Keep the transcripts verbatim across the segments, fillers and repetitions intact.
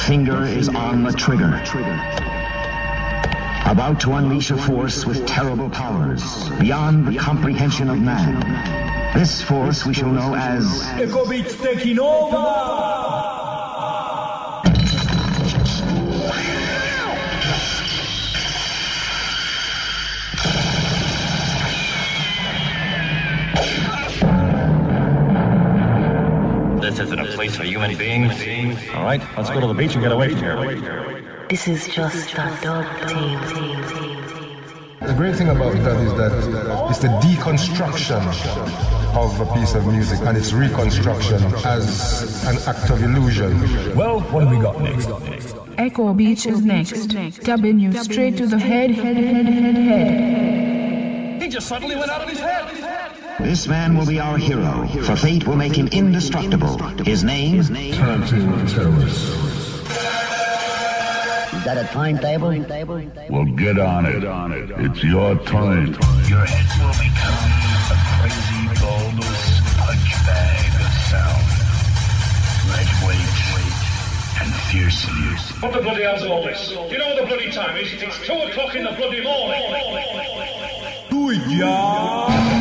finger is on the trigger. About to unleash a force with terrible powers, beyond the comprehension of man. This force we shall know as... Echo Beats taking over! This isn't a place for human beings. All right, let's go to the beach and get away from here. This is just a dog team. The great thing about that is that it's the deconstruction of a piece of music and its reconstruction as an act of illusion. Well, what have we got next? Echo Beach is next. Dubbing you straight to the head, head, head, head, head. He just suddenly went out of his head. This man will be our hero, for fate will make him indestructible. His name? Turntable Terrorist. Is that a timetable? Well, get on it. It's your time. Your head will become a crazy, bulbous punch bag of sound. Lightweight and fearsome. What the bloody hell's all this? Do you know what the bloody time is? It's two o'clock in the bloody morning. Do it, yeah.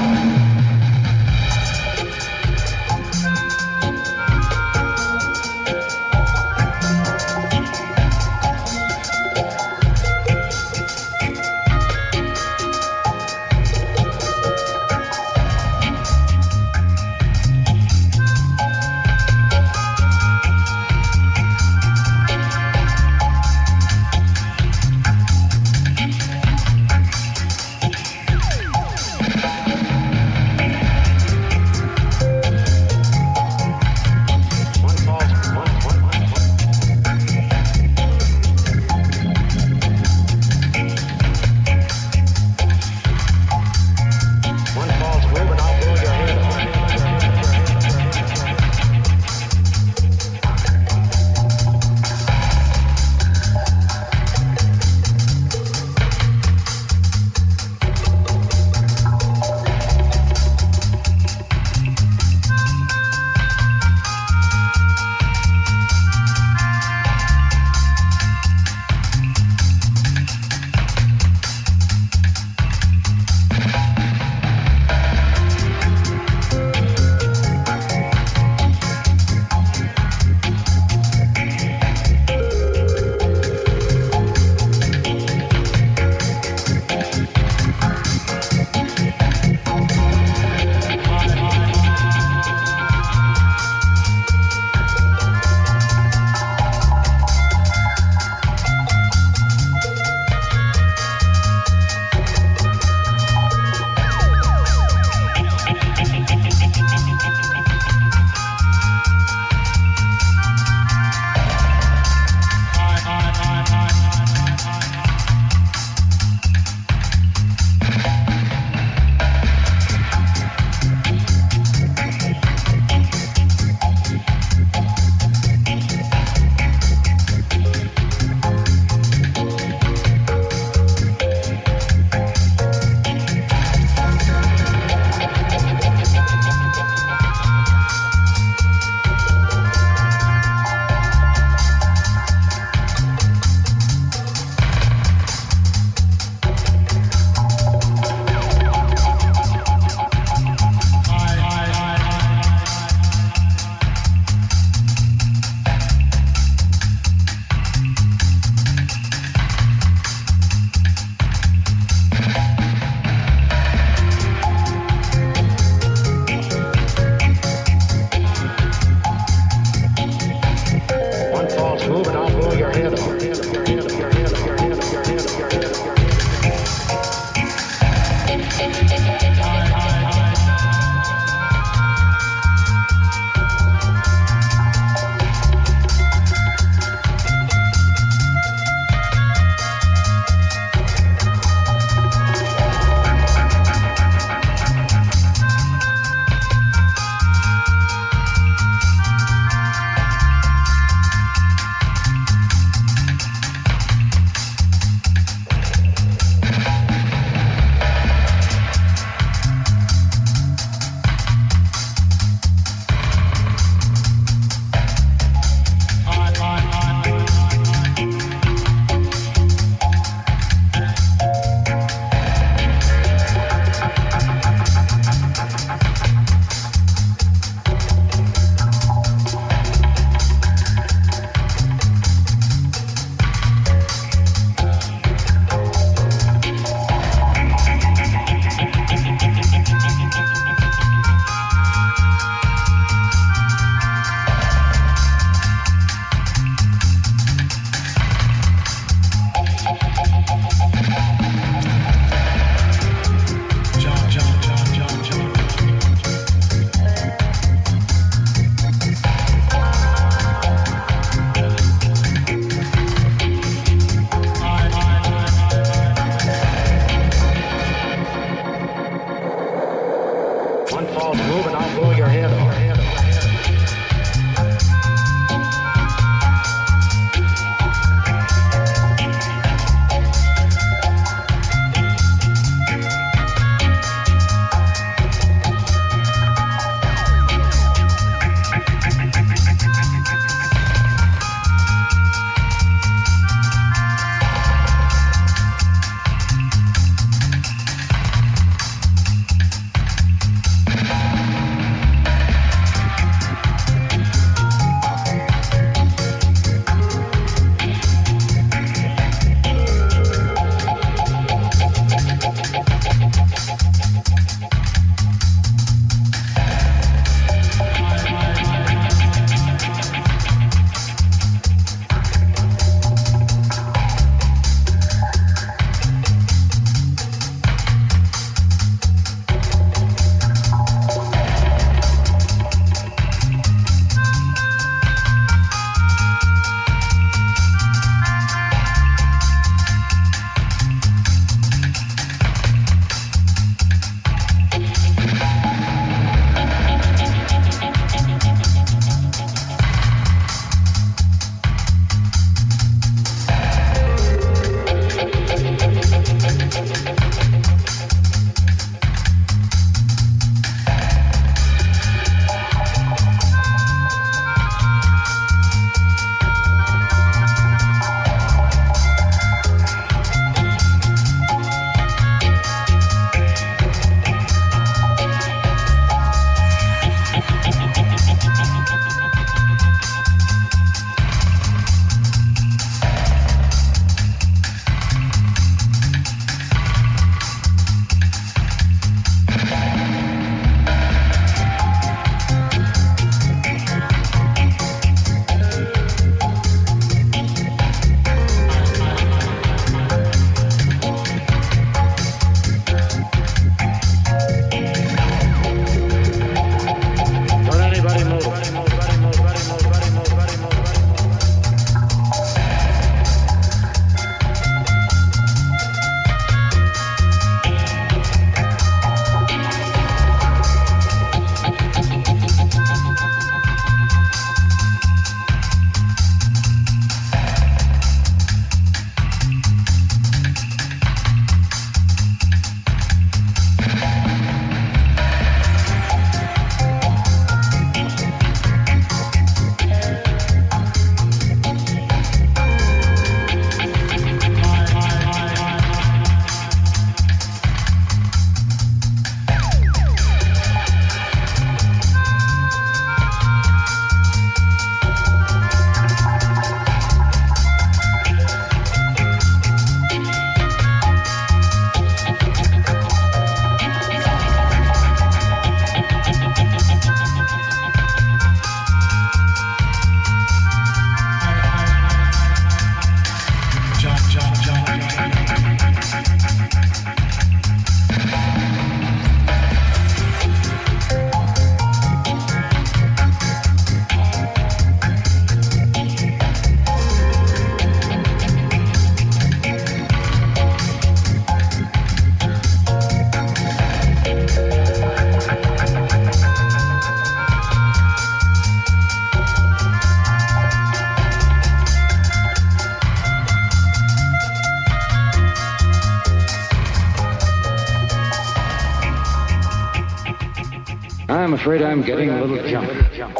I'm afraid I'm getting a little jumpy.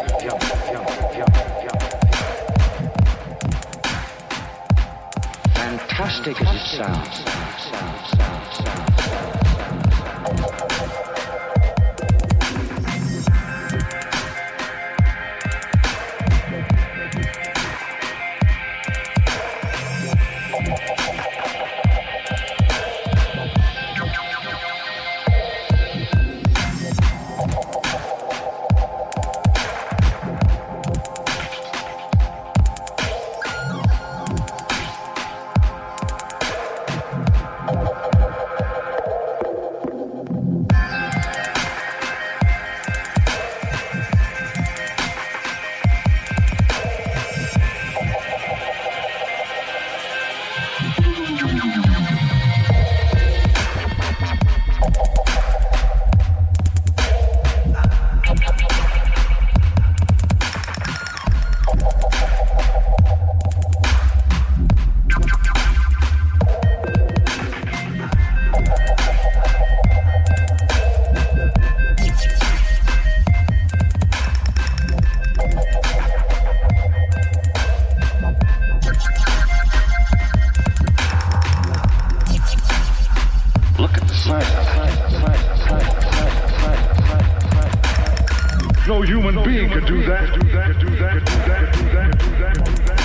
Fantastic as it sounds. No human being could do that, do that, do that, do that, do that, do that, do that.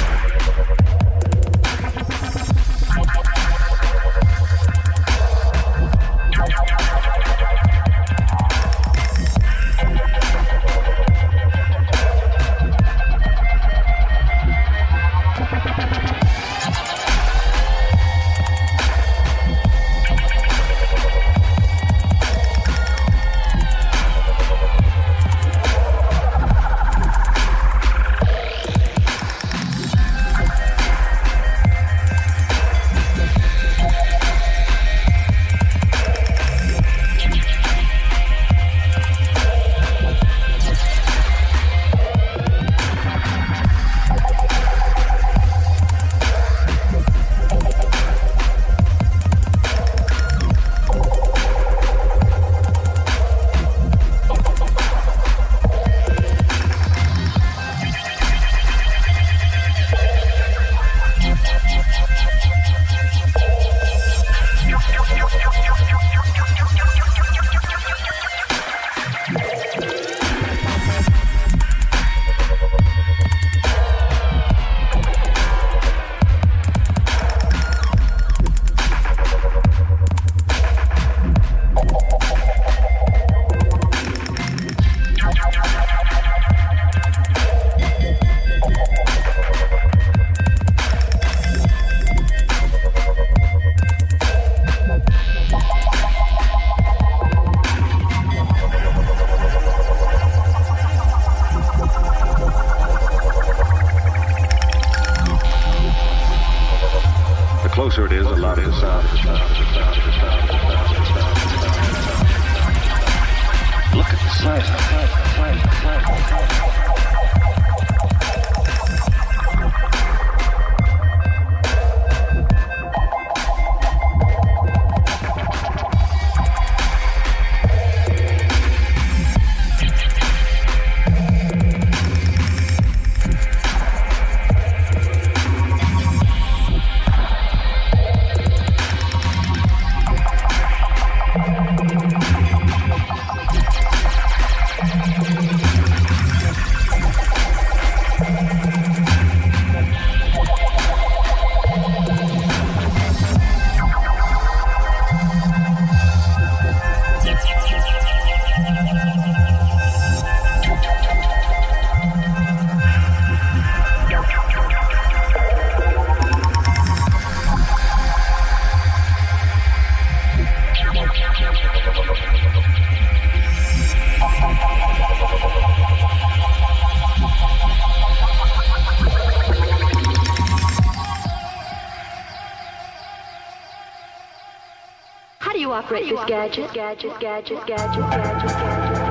Closer it is, the louder the sound. Look at the size of it. How do you operate this gadget? Gadget, gadget, gadget, gadget, gadget.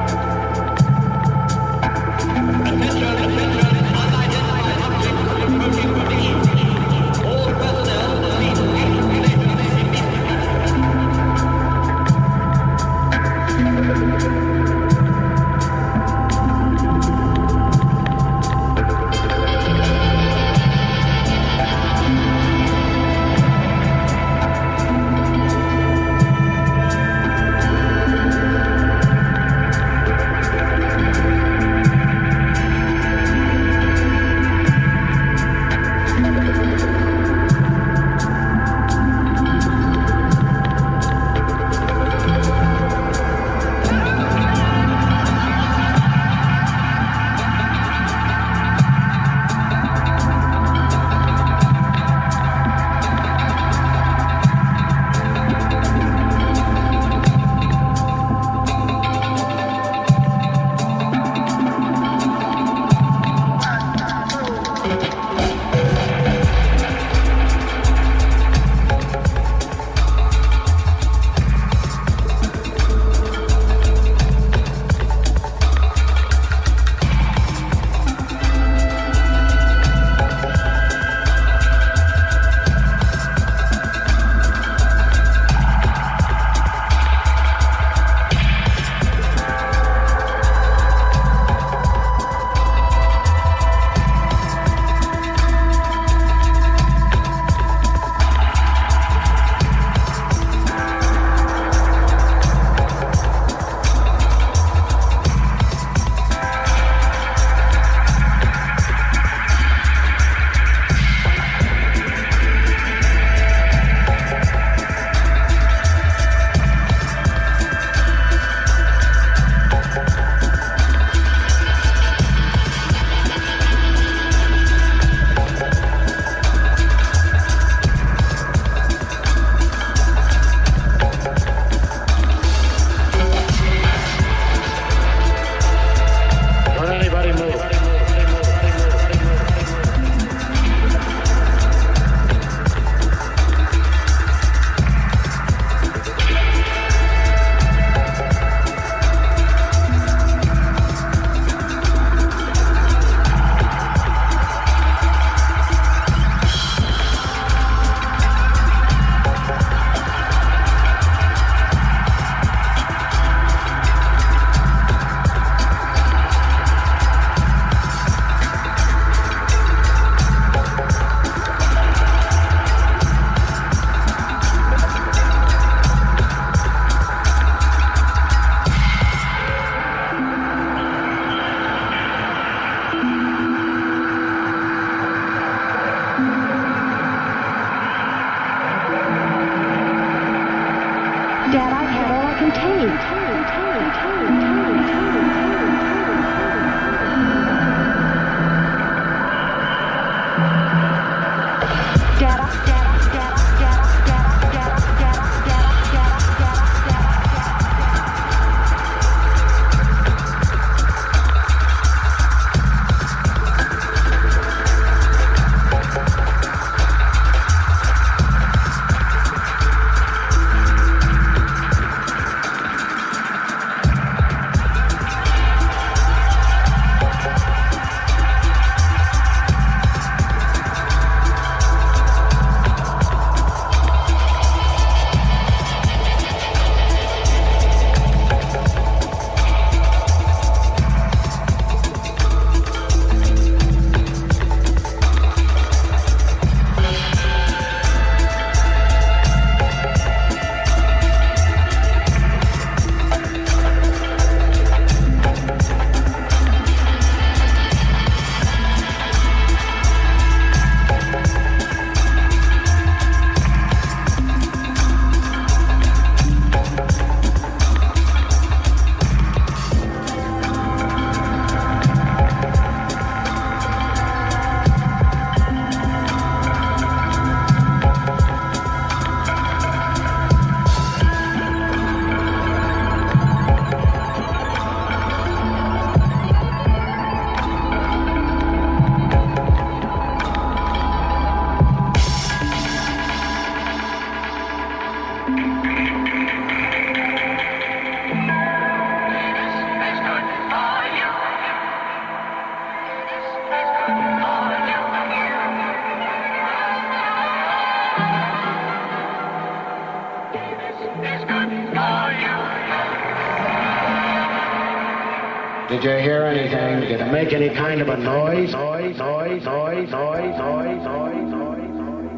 Did you hear anything? Did it make any kind of a noise? Noise, noise, noise, noise, noise, noise, noise, noise.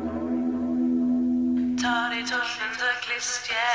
Ta dig tuffen till klister.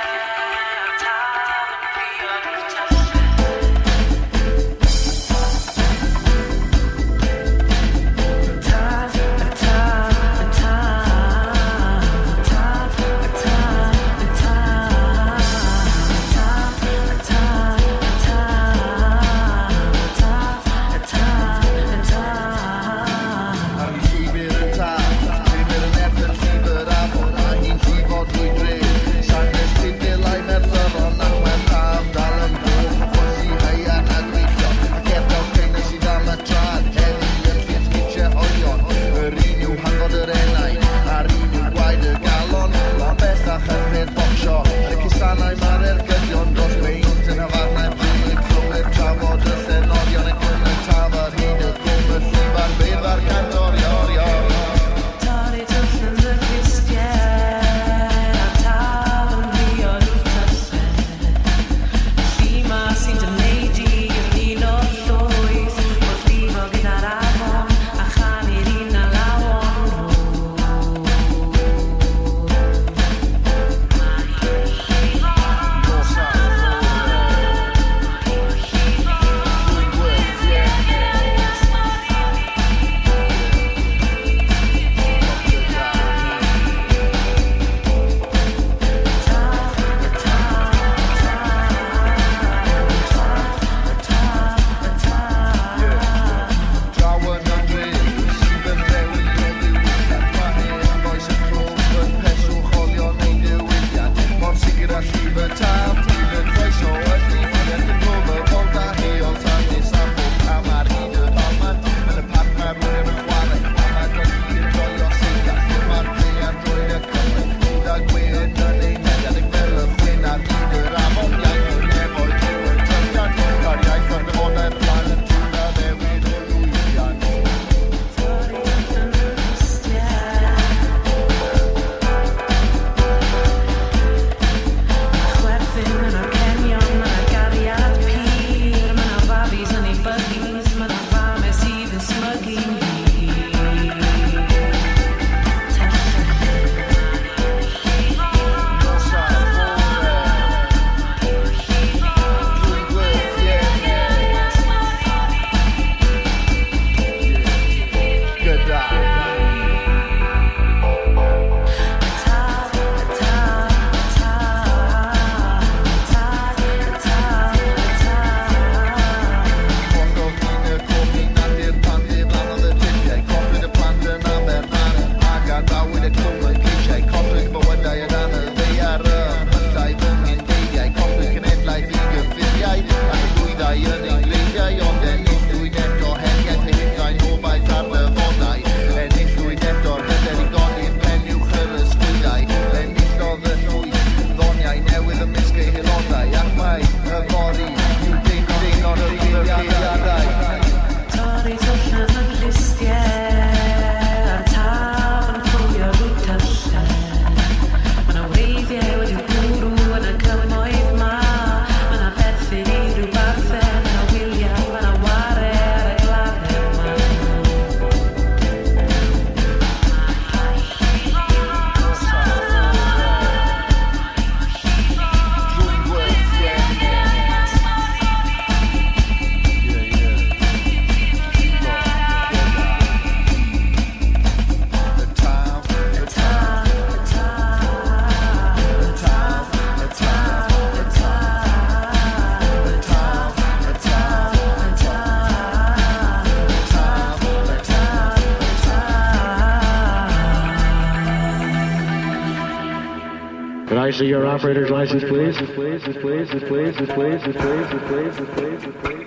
Can I see your operator's license, please? Please, please, please, please, please, please, please, please, please.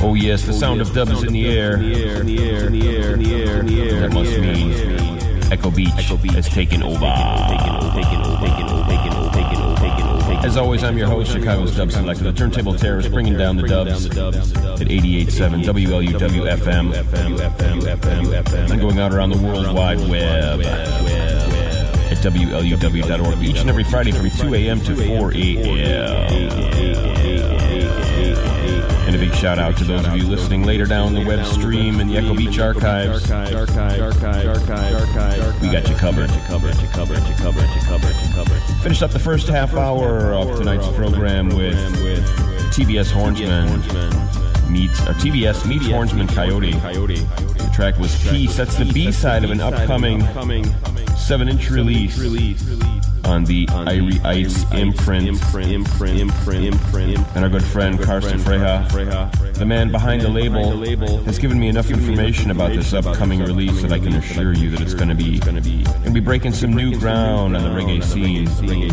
Oh yes, the sound of dub is in the air. That must mean Echo Beach has taken over. As always, I'm your host, Chicago's Dub Selector, the Turntable Terrorist, bringing down the dubs at eighty-eight point seven W L U W F M, and going out around the World Wide Web at W L U W dot org each and every Friday from two a.m. to four a.m. And a big shout out to those of you listening later down the web stream and the Echo Beach archives. We got you covered. Finished up the first half hour of tonight's program with T B S Hornsman meets, or T B S meets Hornsman Coyote. The track was Peace. That's the B-side of an upcoming seven-inch release on the Irie Ice imprint. And our good friend Karsten Freja, the man behind the label, has given me enough information about this upcoming release that I can assure you that it's going to be going to be breaking some new ground on the reggae scene.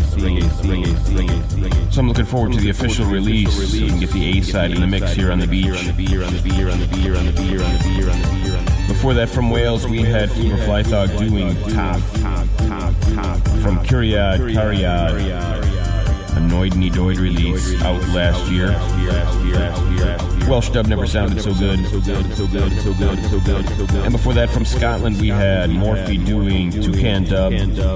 So I'm looking forward to the official release so we can get the A-side in the mix here on the beach. Before that, from Wales, we had Fever Flythog doing Top. From Curiad Cariad, a Noid Nidoid release out last year. Welsh dub never sounded so good. And before that, from Scotland, we had Morphe doing Toucan Dub.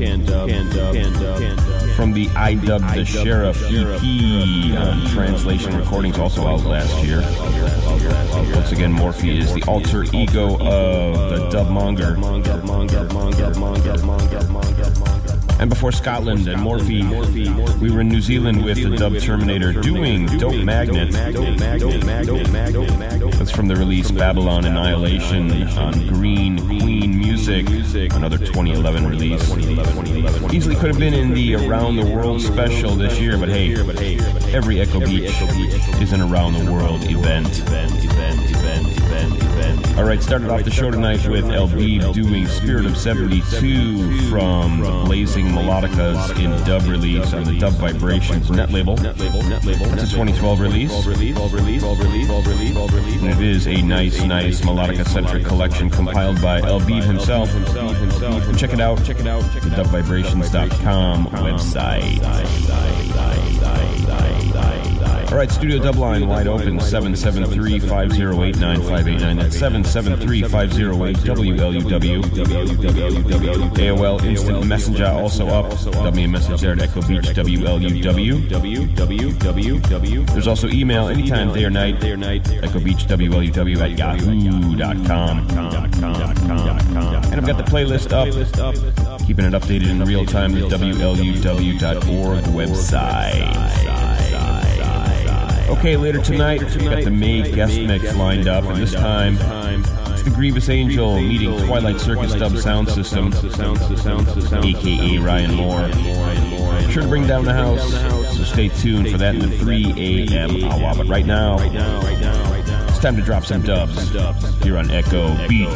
From the I Dub the Sheriff E P on Translation Recordings, also out last year. Once again, Morphe is the alter ego of the Dubmonger. And before Scotland and Morphe, we were in New Zealand with the Dub Terminator doing Dope Magnet. That's from the release Babylon Annihilation on Green Queen Music, another twenty eleven release. Easily could have been in the Around the World special this year, but hey, every Echo Beach is an Around the World event. Alright, started off the show tonight with El Beeb doing Spirit of seventy-two from the Blazing Melodicas in dub release on the Dub Vibrations net label. It's a twenty twelve release. And it is a nice, nice melodica-centric collection compiled by El Beeb himself. Check it out, check it out, the dub vibrations dot com website. Alright, Studio Dubline wide open, seven seven three, five oh eight, nine five eight nine. That's seven seven three, five oh eight, W L U W. A O L Instant Messenger also up. Dub me a message there at Echo Beach, W L U W. There's also email anytime, day or night, Echo Beach, W L U W at yahoo dot com. And I've got the playlist up, keeping it updated in real time with W L U W dot org website. Okay, later tonight, we've got the May guest mix lined up, and this time, it's the Grievous Angel meeting Twilight Circus Dub Sound System, a k a. Ryan Moore. Sure to bring down the house, so stay tuned for that in the three a.m. hour. But right now, it's time to drop some dubs here on Echo Beach.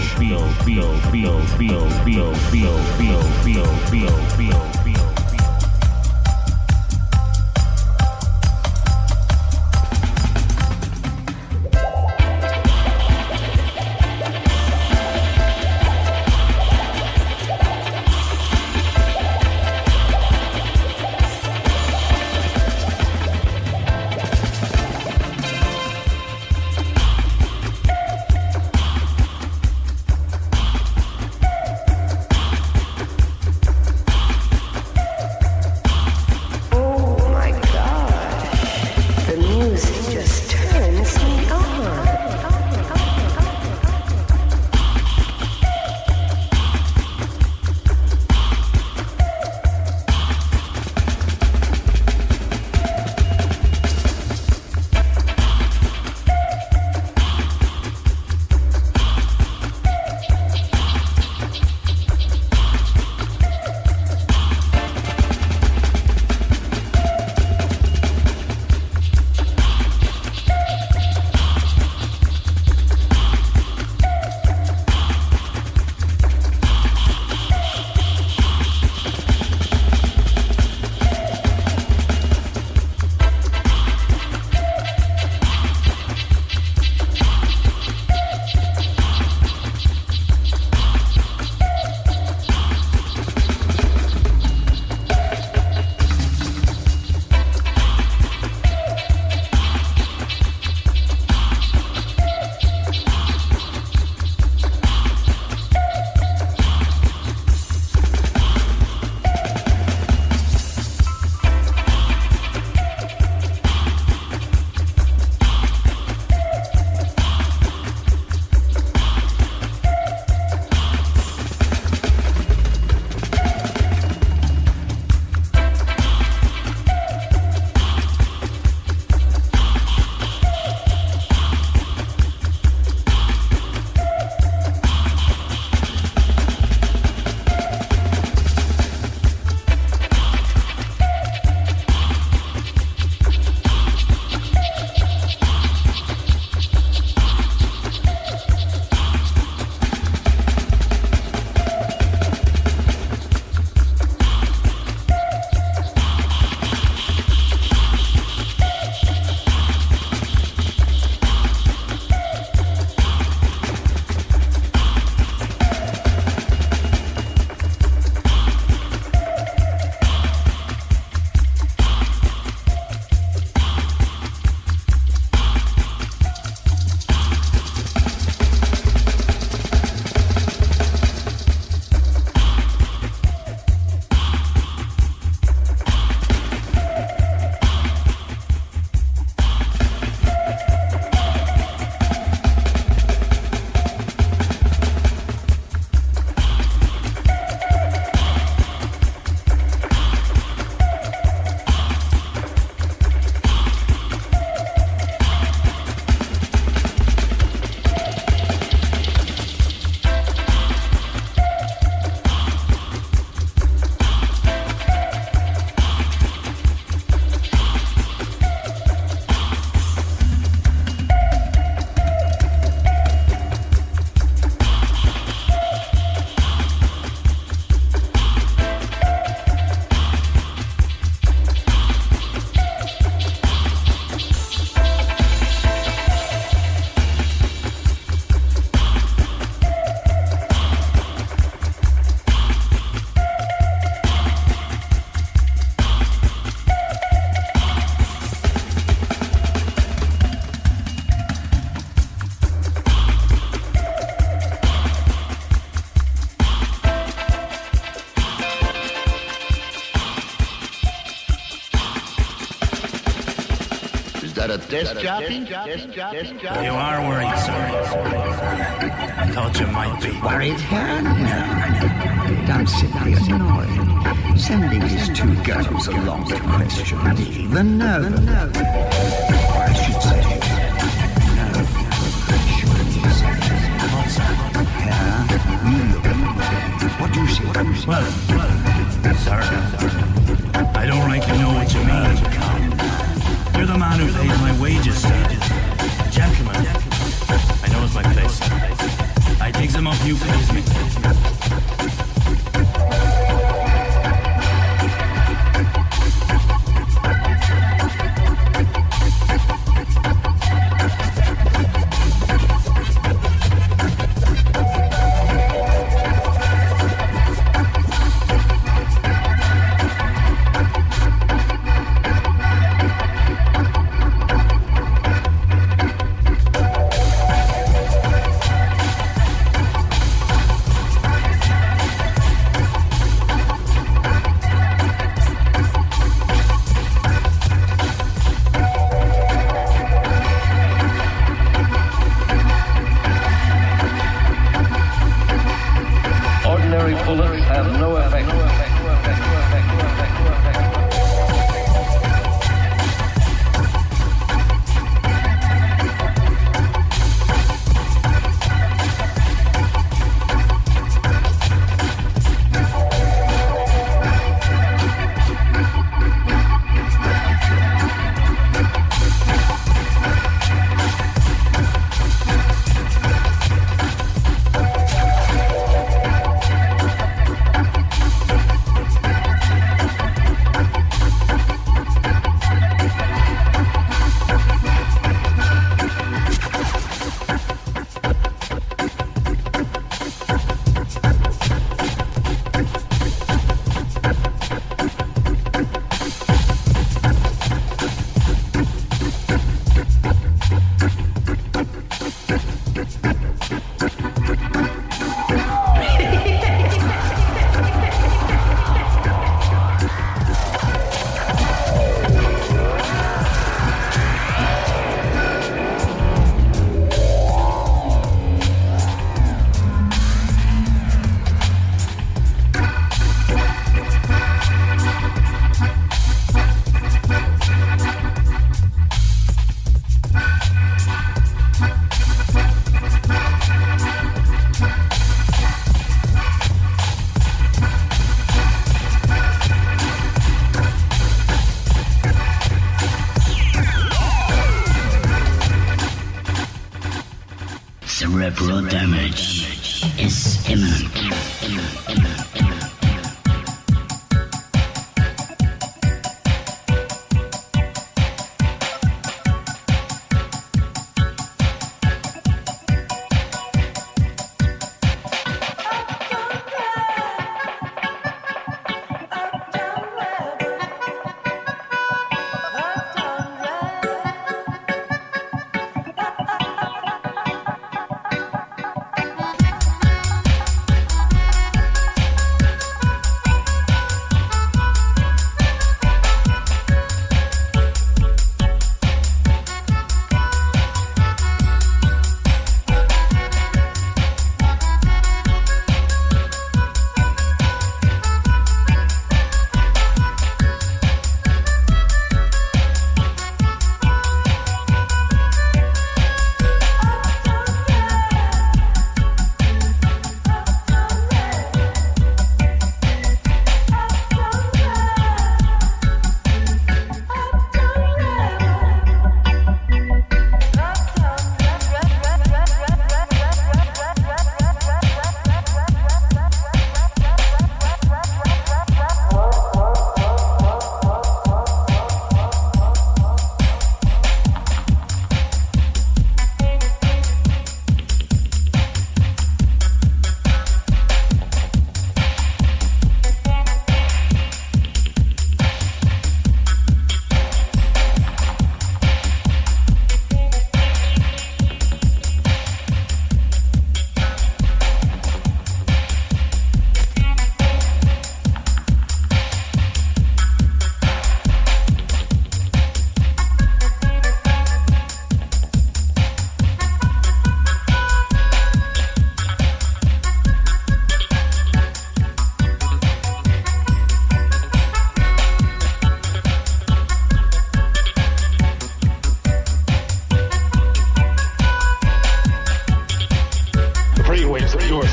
a desk jockey? You are worried, sir. I thought you might be. Worried, Herr? No. I'm simply annoyed. Sending these two girls along to question me. The nerve of them. Or I should say, nerve What's that? Herr, you look at me. What do you see? What do you see? Well, well, sir, I don't reckon know what you mean. You're the man who pays my wages, sir. Gentlemen, I knows my place. I takes them off you pays me. Cerebral damage is imminent. imminent, imminent, imminent.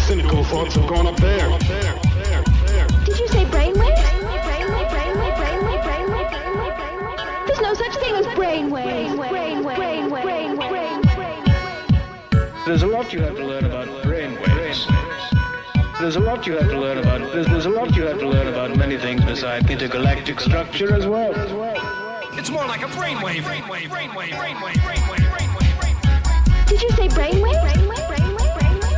cynical thoughts have gone up there. Did you say brainwaves? Brainwave, brainwave, brainwave, brainwave, brainwave. There's no such thing as brainwaves. Brainwave, brainwave, brainwave, brainwave. There's a lot you have to learn about brainwaves. There's a lot you have to learn about. There's, there's a lot you have to learn about many things besides intergalactic structure as well. It's more like a brainwave. Brainwave, brainwave, brainwave, brainwave, brainwave. Did you say brainwave? Brainwave, brainwave, brainwave.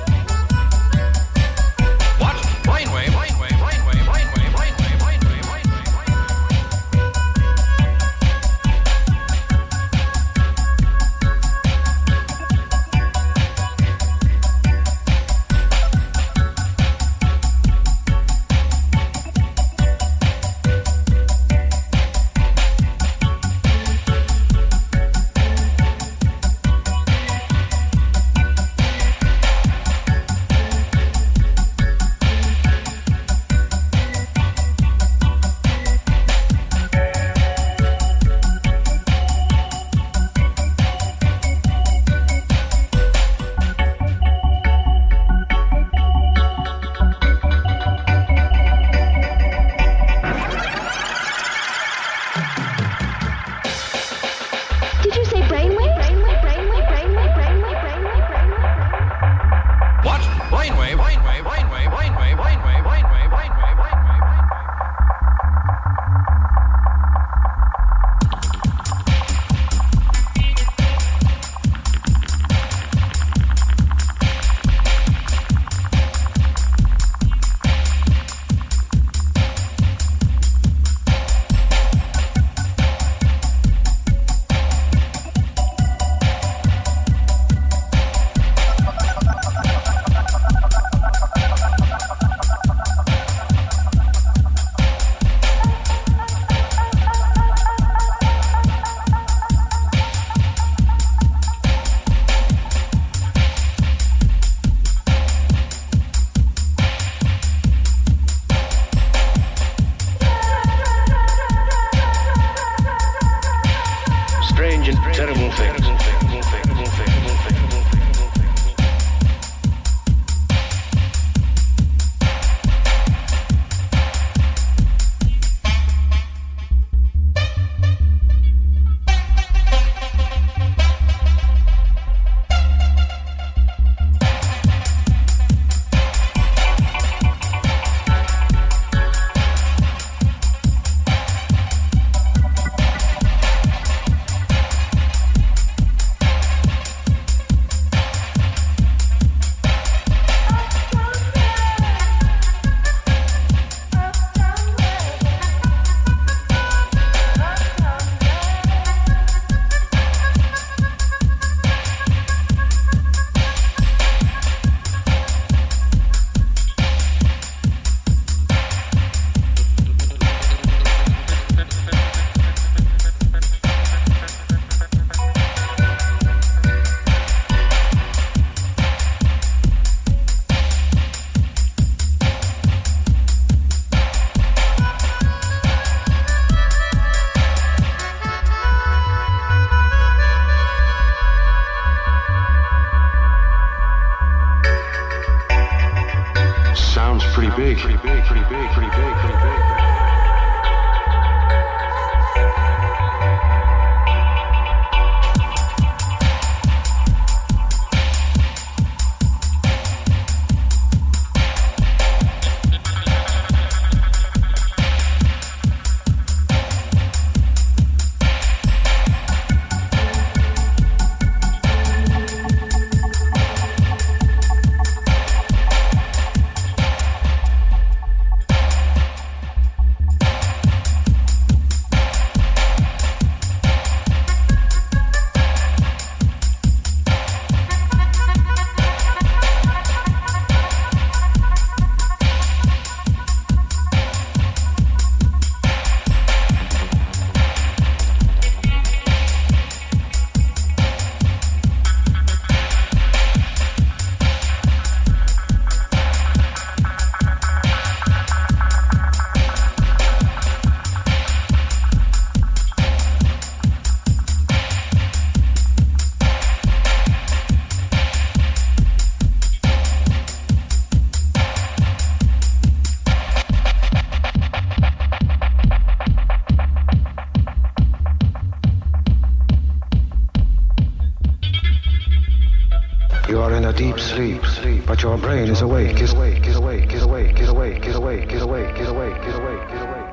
What? Brainwave, brainwave, brainwave, brainwave, brainwave, brainwave, brainwave. big, pretty big, pretty big, pretty big, pretty big. You are in a deep sleep, sleep, but your brain is awake, is awake, is awake, is awake, is awake, is awake, is awake, is awake, is awake, is awake.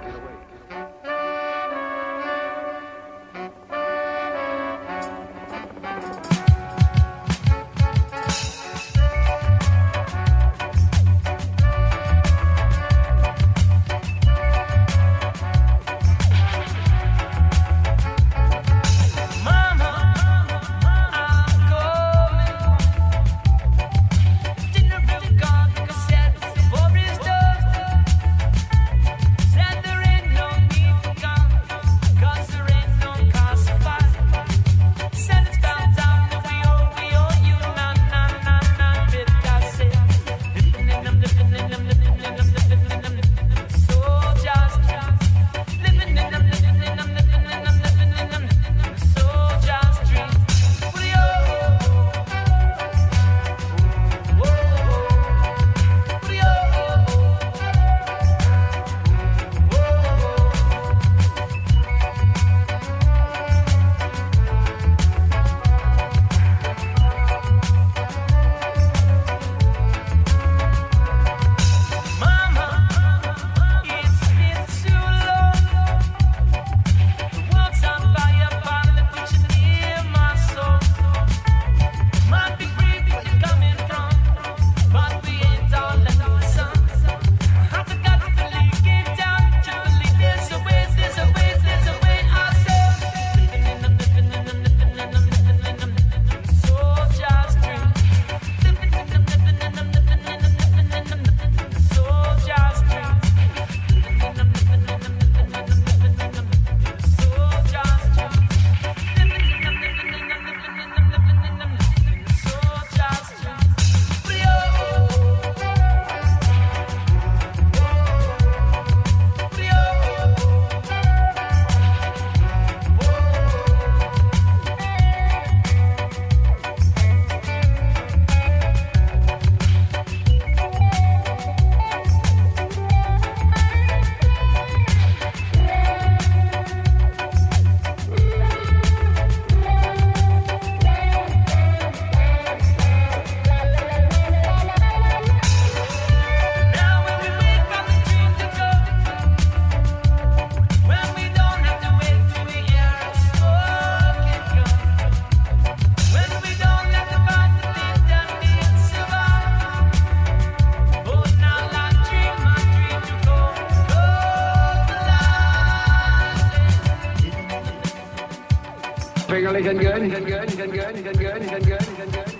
Good, good, good, good, good, good, good, good, good, good, good.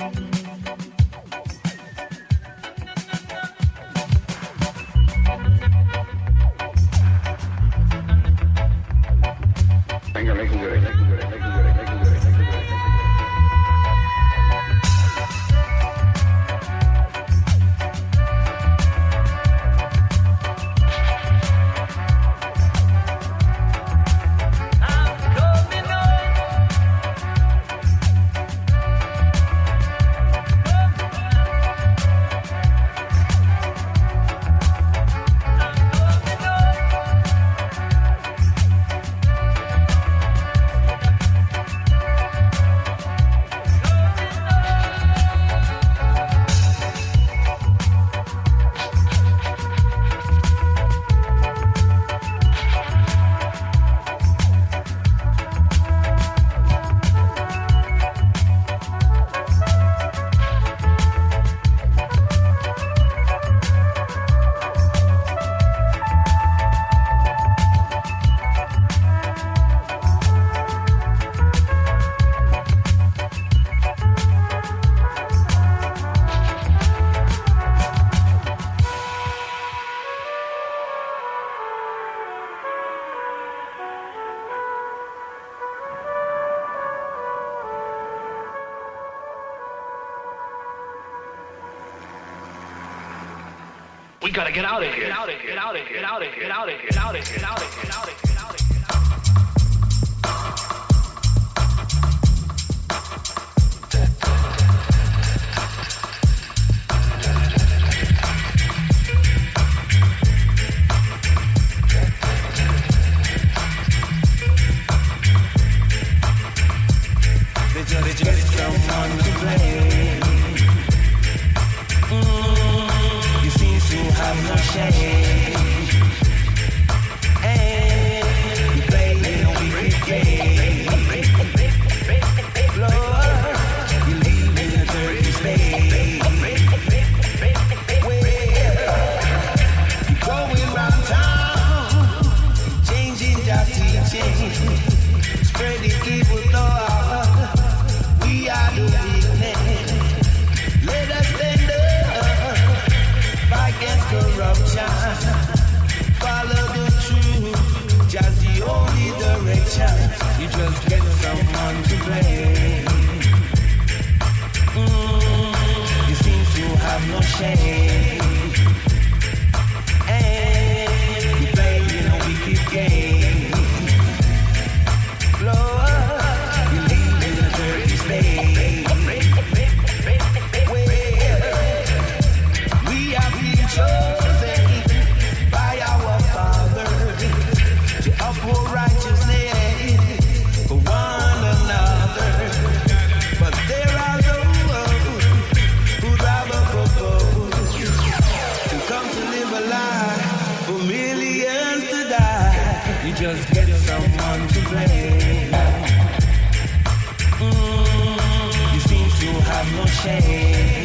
Finger making good, making good, making good, making good, making good. We gotta get out of here. Get out of here. Get out of here. Get out of here. Get out of here. Get out of here. Get out of here. Get out of here. They just get someone to blame. Mm, you seem to have no shame. And you play in a wicked game. Lord, you leave in a dirty state. Well, you're going round town, changing your teaching, spreading evil thought. We are the weakness. Let us stand up, fight against corruption. Follow the truth, just the only direction. You just get someone to blame. Mm, you seem to have no shame. And you play in a wicked game. Lord, you leave in a dirty state. Well, we have been chosen by our Father to uphold righteousness for one another. But there are those who'd rather propose to come to live a life for millions to die. You just get someone to blame. Mm, you seem to have no shame.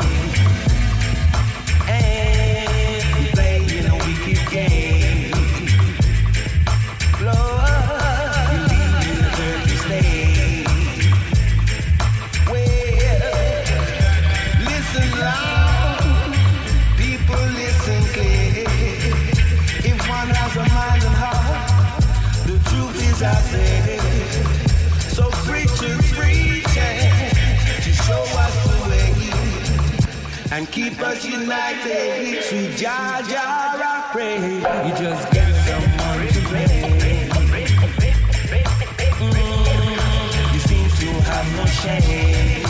And you play in a wicked game. Lord, you leave in a dirty state. Well, listen loud, people listen clear. If one has a mind and heart, the truth is out there. So preachers, preaching to show us the way and keep us united. Sweet Jah Jah, I pray. You just get someone to blame. Mm, you seem to have no shame.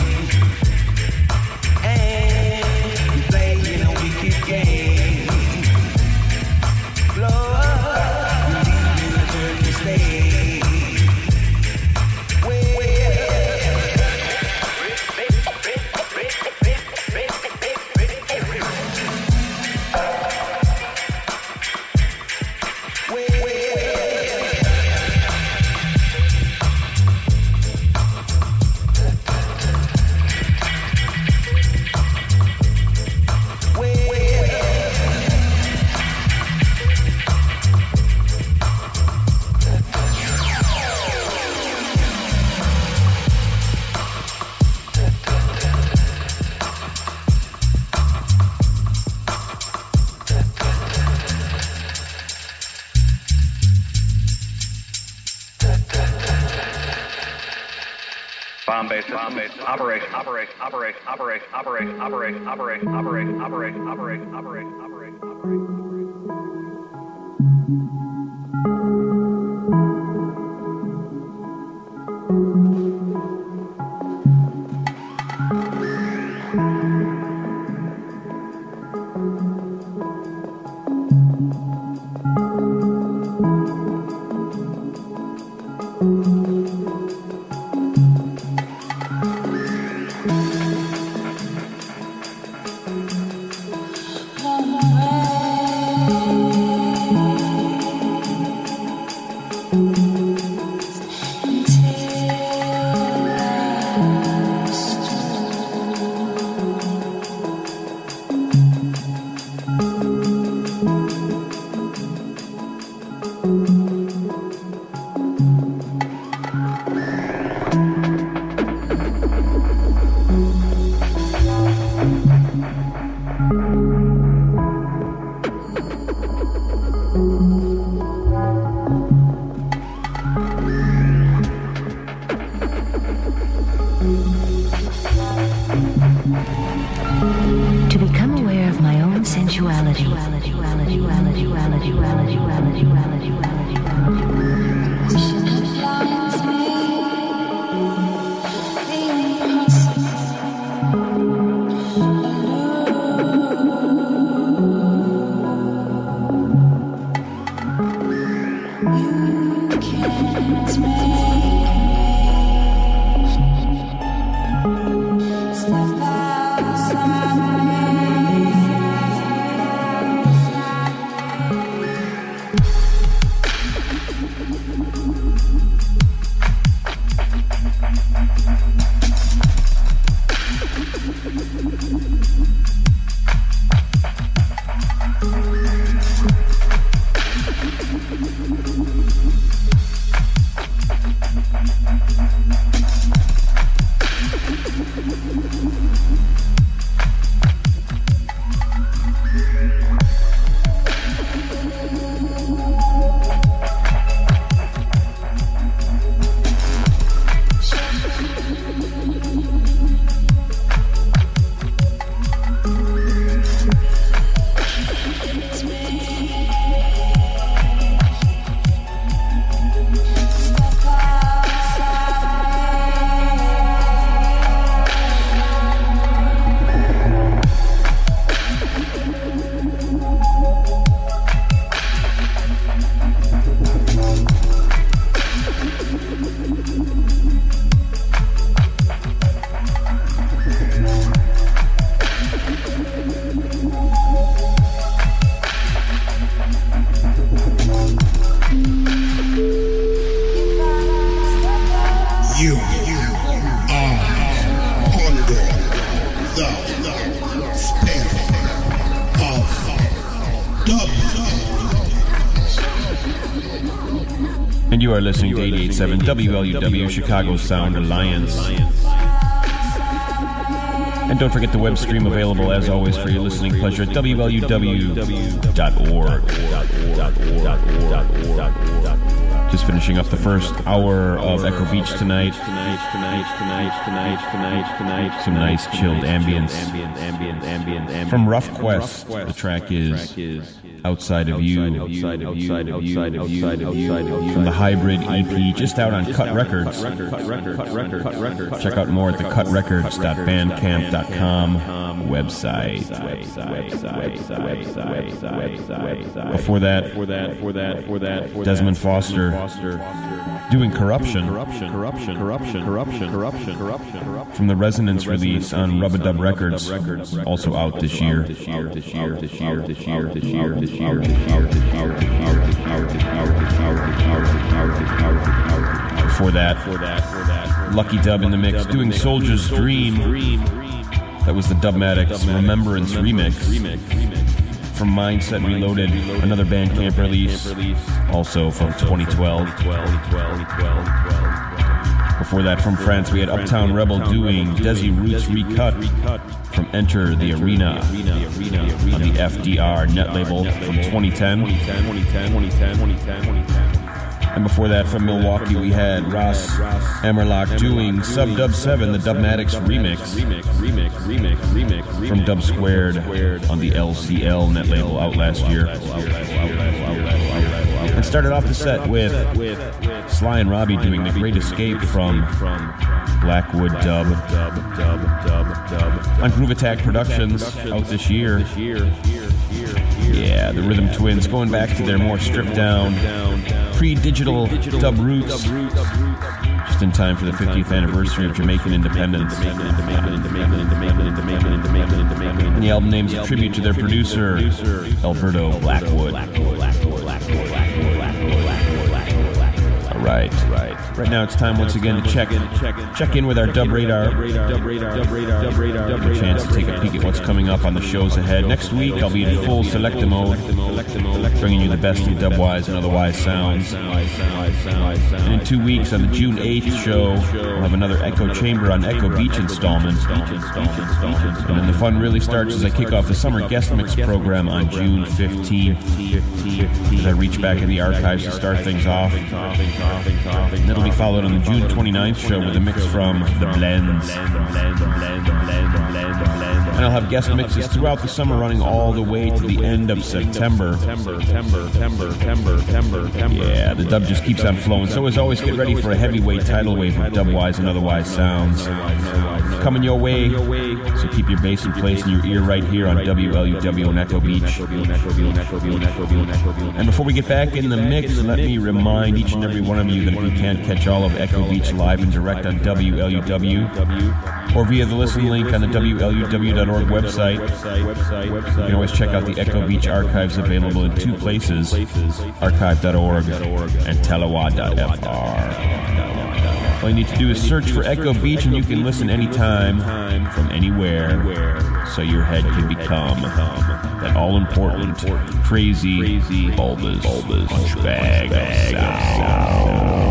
And you play in a wicked game. Lord, you leave in a dirty state. Bomb base, bomb base, operation, operation, operation, operation, operation, operation, operation, operation, operation, operation, operation, operation, operation. To become aware of my own sensuality. Step outside. And you are listening to eighty-eight point seven W L U W, Chicago Sound Alliance. And don't forget the web stream available, as always, for your listening pleasure at W L U W dot org. Just finishing up the first hour of Echo Beach tonight. Some nice chilled ambience. From Rough Quest, the track is Outside of You. From the Hybrid E P, just out on Cut Records. Check out more at the cut records dot bandcamp dot com website. Before that, Desmond Foster doing Corruption. From the Resonance release on Rub-a-Dub Records, also out this year. Before that, Lucky Dub in the mix, doing Soldier's Dream. That was the Dubmatics Remembrance remix. From Mindset Reloaded, another Bandcamp release, also from twenty twelve. Before that, from France, we had Uptown Rebel doing Desi Roots Recut from Enter the Arena on the F D R net label from twenty ten. And before that, from Milwaukee, we had Ross Emmerlock doing Sub Dub seven, the Dubmatics remix from Dub Squared on the L C L net label out last year. And started off the set with Sly and Robbie doing The Great Escape from Blackwood Dub on Groove Attack Productions out this year. Yeah, the Rhythm Twins going back to their more stripped down pre-digital dub roots, just in time for the fiftieth anniversary of Jamaican independence. And the album name's a tribute to their producer, Alberto Blackwood. All right, right. Right now it's time once again to check check in with our Dub Radar. Give a chance to take a peek at what's coming up on the shows ahead. Next week I'll be in full selecta mode, bringing you the best of dubwise and otherwise sounds. And in two weeks on the June eighth show, we'll have another Echo Chamber on Echo Beach installment. And then the fun really starts as I kick off the summer guest mix program on June fifteenth. As I reach back in the archives to start things off. And it'll be followed on the June twenty-ninth show with a mix from The Blends. And I'll have guest mixes throughout the summer running all the way to the end of September. Yeah, the dub just keeps on flowing. So as always, get ready for a heavyweight tidal wave of dubwise and otherwise sounds coming your way. So keep your bass in place in your ear right here on W L U W and Echo Beach. And before we get back in the mix, let me remind each and every one of you that if you can't catch all of Echo Beach live and direct on W L U W or via the listen link on the W L U W dot org website, you can always check out the Echo Beach archives available in two places, archive dot org and telewa dot f r. All you need to do is search for Echo Beach and you can listen anytime from anywhere, so your head can become that all-important, crazy, bulbous, bulbous punch bag of sound.